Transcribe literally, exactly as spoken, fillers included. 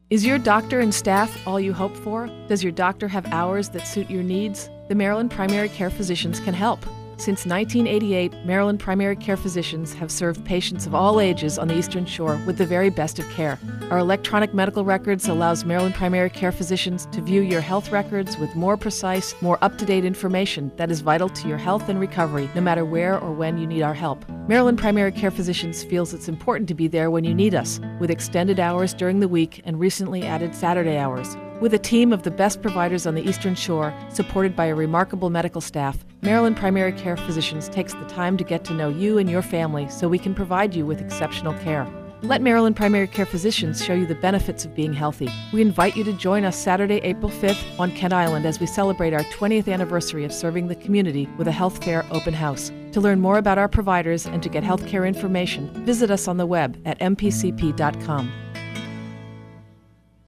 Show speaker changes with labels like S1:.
S1: Is your doctor and staff all you hope for? Does your doctor have hours that suit your needs? The Maryland Primary Care Physicians can help. Since nineteen eighty-eight, Maryland Primary Care Physicians have served patients of all ages on the Eastern Shore with the very best of care. Our electronic medical records allows Maryland Primary Care Physicians to view your health records with more precise, more up-to-date information that is vital to your health and recovery, no matter where or when you need our help. Maryland Primary Care Physicians feels it's important to be there when you need us, with extended hours during the week and recently added Saturday hours. With a team of the best providers on the Eastern Shore, supported by a remarkable medical staff, Maryland Primary Care Physicians takes the time to get to know you and your family so we can provide you with exceptional care. Let Maryland Primary Care Physicians show you the benefits of being healthy. We invite you to join us Saturday, April fifth on Kent Island as we celebrate our twentieth anniversary of serving the community with a health fair open house. To learn more about our providers and to get health care information, visit us on the web at m p c p dot com.